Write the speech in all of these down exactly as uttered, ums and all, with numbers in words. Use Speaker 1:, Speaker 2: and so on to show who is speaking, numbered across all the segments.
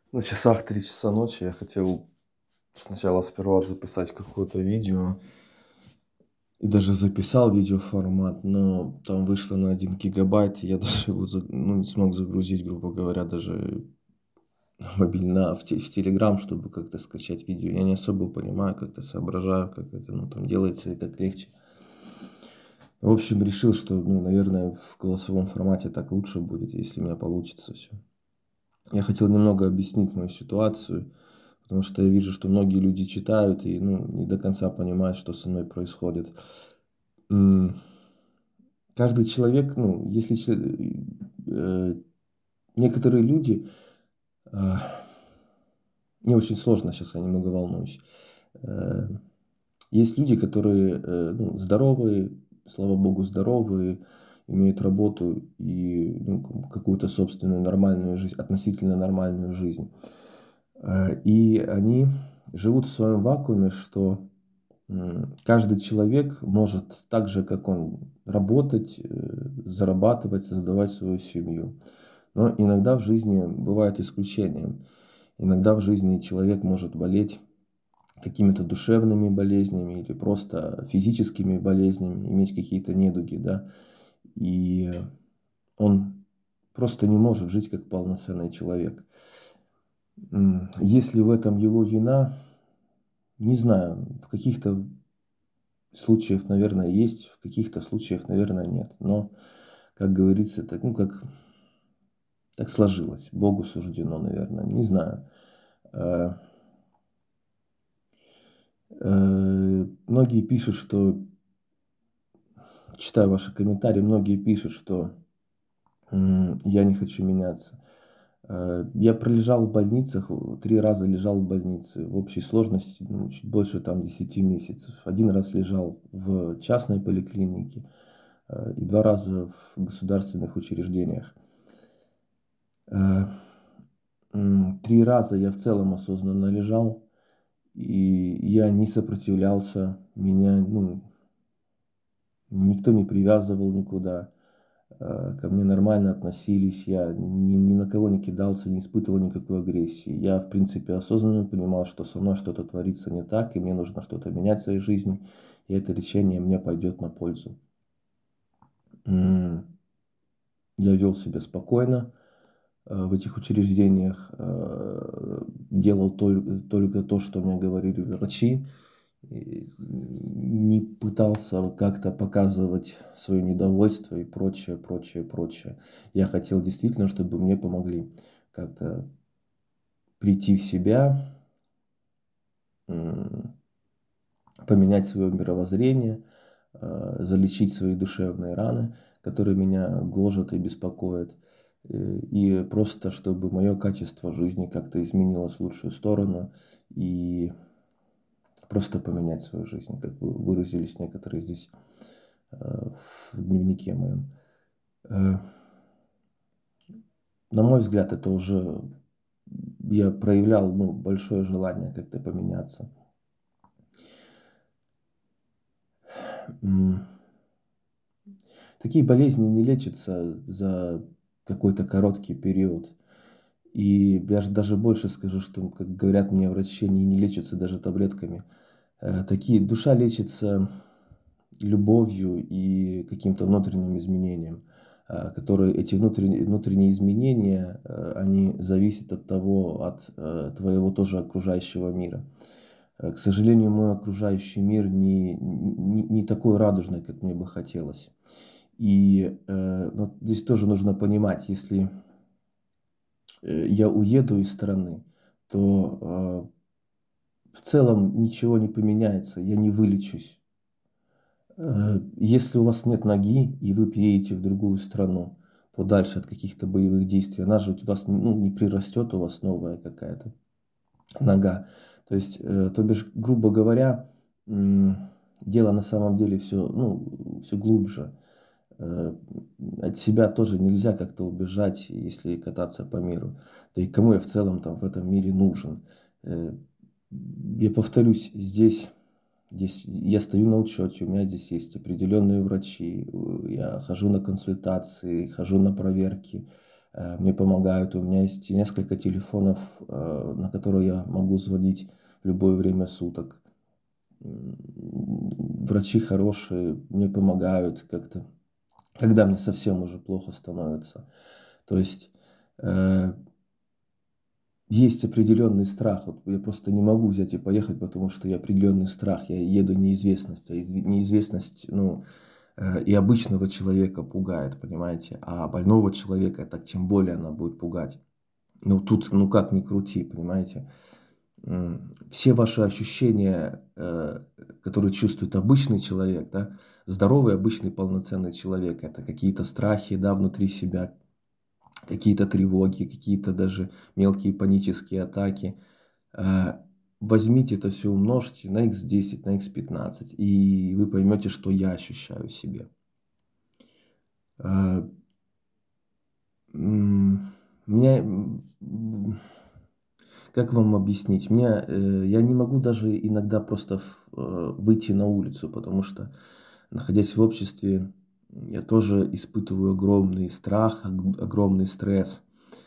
Speaker 1: На часах три часа ночи. Я хотел сначала сперва записать какое-то видео и даже записал видеоформат, но там вышло на один гигабайт, и я даже его за ну, не смог загрузить, грубо говоря, даже мобильно в те в "Телеграм", чтобы как-то скачать видео. Я не особо понимаю, как-то соображаю, как это, ну, там делается и так легче. В общем, решил, что, ну, наверное, в голосовом формате так лучше будет, если у меня получится всё. Я хотел немного объяснить мою ситуацию, потому что я вижу, что многие люди читают и, ну, не до конца понимают, что со мной происходит. М. Каждый человек, ну, если че э, некоторые люди, а Мне очень сложно, щас я немного волнуюсь. Э, есть люди, которые, э, ну, здоровые, слава богу, здоровые, имеют работу и, ну, ка какую-то собственную нормальную жизнь, относительно нормальную жизнь. Э, и они живут в своем вакууме, что, м, каждый человек может так же, как он, работать, э, зарабатывать, создавать свою семью. Но иногда в жизни бывают исключения. Иногда в жизни человек может болеть какими-то душевными болезнями или просто физическими болезнями, иметь какие-то недуги, да. И он просто не может жить как полноценный человек. М, есть ли в этом его вина? Не знаю. В каких-то случаях, наверное, есть, в каких-то случаях, наверное, нет. Но, как говорится, это, ну, как так сложилось. Богу суждено, наверно. Не знаю. Э Э, многие пишут, что читаю ваши комментарии, многие пишут, что, м, я не хочу меняться. Э, я пролежал в больницах, в три раза лежал в больнице. В общей сложности, ну, чуть больше там десяти месяцев. один раз лежал в частной поликлинике, э, и два раза в государственных учреждениях. Э, м, три раза я в целом осознанно лежал, и я не сопротивлялся. Меня, ну никто не привязывал никуда. Э, ко мне нормально относились. Я ни ни на кого не кидался, не испытывал никакой агрессии. Я, в принципе, осознанно понимал, что со мной что-то творится не так, и мне нужно что-то менять в своей жизни, и это решение мне пойдет на пользу. М. Я вел себя спокойно, э, в этих учреждениях, э, делал толь только то, что мне говорили врачи. И не пытался как-то показывать свое недовольство и прочее, прочее, прочее. Я хотел действительно, чтобы мне помогли как-то прийти в себя м, поменять свое мировоззрение, э, залечить свои душевные раны, которые меня гложат и беспокоят. Э, и просто чтобы мое качество жизни как-то изменилось в лучшую сторону, и просто поменять свою жизнь, как вы выразились некоторые здесь, э, в дневнике моем. Э На мой взгляд, это уже я проявлял, ну, большое желание как-то поменяться. М. Такие болезни не лечатся за какой-то короткий период. И я ж даже больше скажу, что, как говорят мне врачи, они не лечатся даже таблетками. Э, такие душа лечится любовью и каким-то внутренним изменением, э, которые эти внутренние внутренние изменения, э, они зависят от того, от, э, твоего тоже окружающего мира. Э, к сожалению, мой окружающий мир не не не такой радужный, как мне бы хотелось. И, э, вот здесь тоже нужно понимать, если э, я уеду из страны, то, э, в целом ничего не поменяется, я не вылечусь. Э, если у вас нет ноги, и вы переедете в другую страну, подальше от каких-то боевых действий, она же у вас, ну, не прирастет у вас новая какая-то нога. То есть, э, то бишь, грубо говоря, м, дело на самом деле всё, ну, всё глубже. Э, от себя тоже нельзя как-то убежать, если кататься по миру. Да и кому я в целом там в этом мире нужен? Э, я повторюсь, здесь здесь я стою на учете, у меня здесь есть определенные врачи, э, я хожу на консультации, хожу на проверки. э, мне помогают. У меня есть несколько телефонов, э, на которые я могу звонить в любое время суток. М, Врачи хорошие, мне помогают как-то, когда мне совсем уже плохо становится. То есть э, есть определенный страх. Вот я просто не могу взять и поехать, потому что я определенный страх. Я еду неизвестность. А изв- неизвестность, ну, э, и обычного человека пугает, понимаете? А больного человека так тем более она будет пугать. Ну, тут, ну как ни крути, понимаете? М, Все ваши ощущения, э, которые чувствует обычный человек, да, здоровый, обычный, полноценный человек, это какие-то страхи, да, внутри себя, какие-то тревоги, какие-то даже мелкие панические атаки. Э, Возьмите это все, умножьте на икс десять, на икс пятнадцать, и вы поймете, что я ощущаю в себе. Э, м, Меня, м, как вам объяснить? Мне, э, я не могу даже иногда просто в- э, выйти на улицу, потому что, находясь в обществе, я тоже испытываю огромный страх, ог- огромный стресс.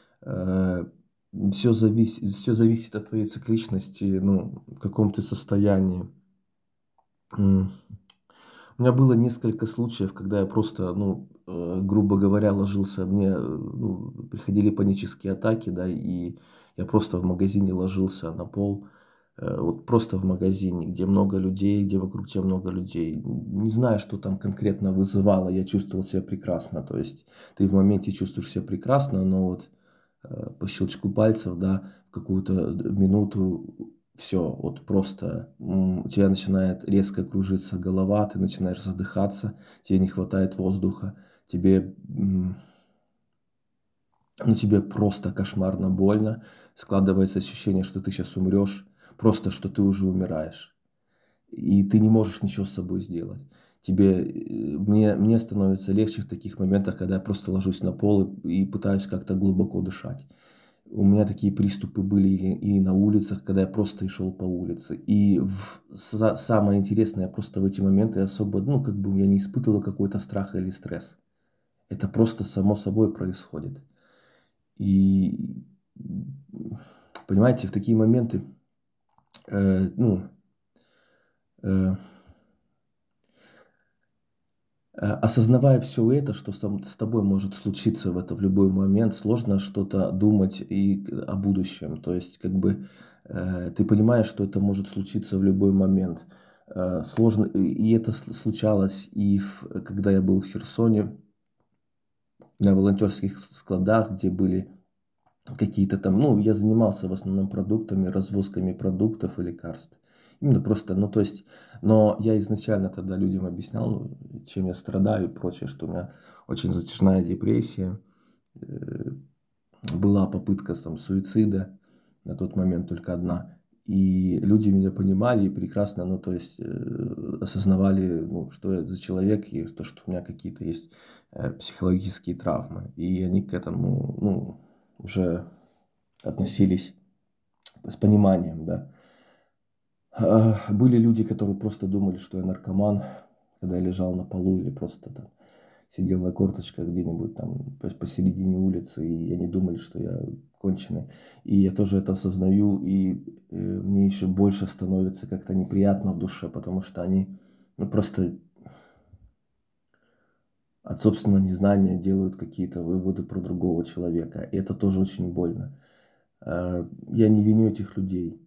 Speaker 1: Все зависит, все зависит от твоей цикличности, ну, в каком ты состоянии. М. У меня было несколько случаев, когда я просто, ну, э, грубо говоря, ложился, мне, э, ну, приходили панические атаки, да, и я просто в магазине ложился на пол, э, вот просто в магазине, где много людей, где вокруг тебя много людей. Не знаю, что там конкретно вызывало, я чувствовал себя прекрасно, то есть ты в моменте чувствуешь себя прекрасно, но вот э, по щелчку пальцев, да, в какую-то минуту все, вот просто м, у тебя начинает резко кружиться голова, ты начинаешь задыхаться, тебе не хватает воздуха, тебе, м, ну, тебе просто кошмарно больно, складывается ощущение, что ты сейчас умрешь, просто что ты уже умираешь, и ты не можешь ничего с собой сделать. Тебе, э, мне, мне становится легче в таких моментах, когда я просто ложусь на пол и, и пытаюсь как-то глубоко дышать. У меня такие приступы были и, и на улицах, когда я просто и шел по улице. И в- са- самое интересное, я просто в эти моменты особо, ну, как бы я не испытывал какой-то страх или стресс. Это просто само собой происходит. И, понимаете, в такие моменты, э, ну, э, э, осознавая все это, что сам- с тобой может случиться в это в любой момент, сложно что-то думать и к- о будущем. То есть, как бы, э, ты понимаешь, что это может случиться в любой момент. Э, сложно, и и это с- случалось и в- когда я был в Херсоне на волонтерских с- складах, где были какие-то там, ну, я занимался в основном продуктами, развозками продуктов и лекарств. Именно просто, ну, то есть, но я изначально тогда людям объяснял, ну, чем я страдаю и прочее, что у меня очень затяжная депрессия, э, была попытка там суицида, на тот момент только одна. И люди меня понимали и прекрасно, ну, то есть, э, осознавали, ну, что я за человек и то, что у меня какие-то есть э, психологические травмы. И они к этому, ну, уже относились с пониманием, да. А, Были люди, которые просто думали, что я наркоман, когда я лежал на полу или просто там сидел на корточках где-нибудь там пос- посередине улицы, и они думали, что я конченый. И я тоже это осознаю, и э, мне еще больше становится как-то неприятно в душе, потому что они, ну, просто от собственного незнания делают какие-то выводы про другого человека. И это тоже очень больно. А, Я не виню этих людей.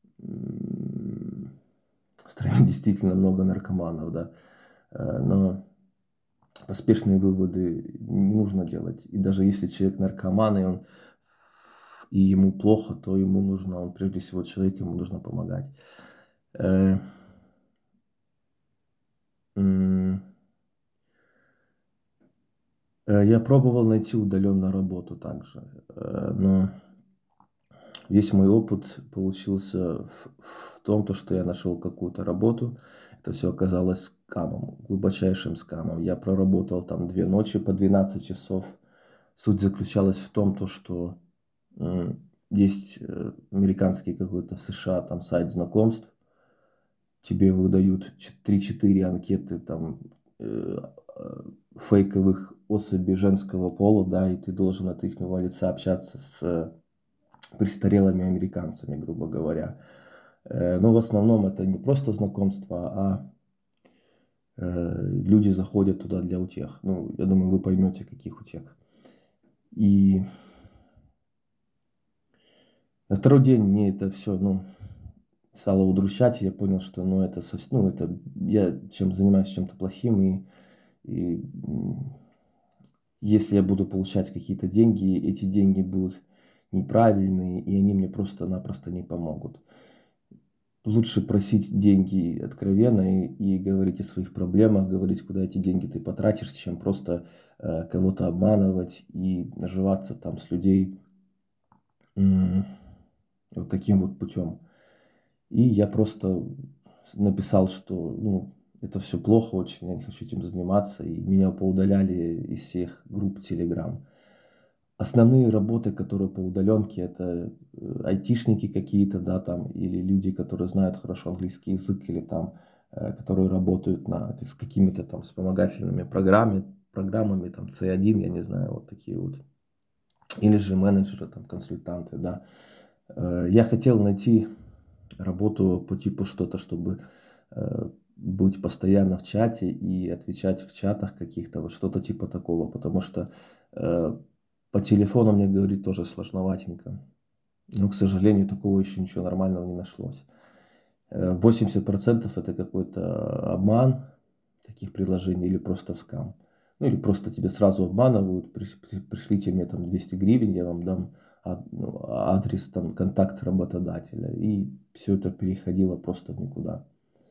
Speaker 1: М, В стране действительно много наркоманов, да. Э, Но поспешные выводы не нужно делать. И даже если человек наркоман, и он и ему плохо, то ему нужно, он прежде всего человек, ему нужно помогать. Э, м, э, Я пробовал найти удаленно работу также, э, но весь мой опыт получился в, в том, то, что я нашел какую-то работу. Это все оказалось скамом, глубочайшим скамом. Я проработал там две ночи по двенадцать часов. Суть заключалась в том, то, что м, есть э, американский какой-то в США там сайт знакомств. Тебе выдают три-четыре анкеты там э, э, фейковых особи женского пола, да, и ты должен от ихнего лица общаться с престарелыми американцами, грубо говоря. Но в основном это не просто знакомство, а люди заходят туда для утех. Ну, я думаю, вы поймете, каких утех. И на второй день мне это все, ну, стало удручать, и я понял, что, ну, это совсем, ну, это я чем занимаюсь чем-то плохим, и, и если я буду получать какие-то деньги, эти деньги будут неправильные, и они мне просто-напросто не помогут. Лучше просить деньги откровенно и, и говорить о своих проблемах, говорить, куда эти деньги ты потратишь, чем просто э, кого-то обманывать и наживаться там с людей м- вот таким вот путем. И я просто написал, что, ну, это все плохо очень, я не хочу этим заниматься, и меня поудаляли из всех групп Telegram. Основные работы, которые по удаленке, это э, айтишники какие-то, да, там, или люди, которые знают хорошо английский язык, или там, э, которые работают на, с какими-то там вспомогательными программами, программами, там, си один, я не знаю, вот такие вот. Или же менеджеры, там, консультанты, да. Э, я хотел найти работу по типу что-то, чтобы э, быть постоянно в чате и отвечать в чатах каких-то, вот что-то типа такого, потому что э, по телефону мне говорить тоже сложноватенько. Но, к сожалению, такого еще ничего нормального не нашлось. восемьдесят процентов это какой-то обман таких предложений или просто скам. Ну или просто тебя сразу обманывают, пришлите мне там двести гривен, я вам дам адрес, там, контакт работодателя. И все это переходило просто в никуда.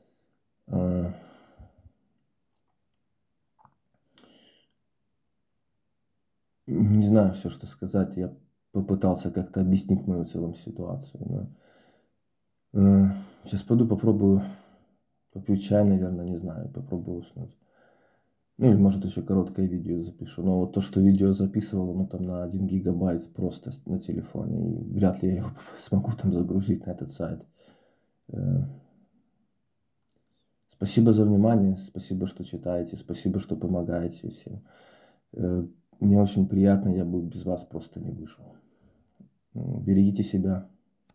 Speaker 1: Не знаю все, что сказать. Я попытался как-то объяснить мою целую ситуацию. Но... Сейчас пойду попробую попью чай, наверное, не знаю, попробую уснуть. Ну или может еще короткое видео запишу. Но вот то, что видео записывал, ну там на один гигабайт просто на телефоне. И вряд ли я его смогу там загрузить на этот сайт. Спасибо за внимание, спасибо, что читаете, спасибо, что помогаете всем. Мне очень приятно, я бы без вас просто не выжил. Берегите себя.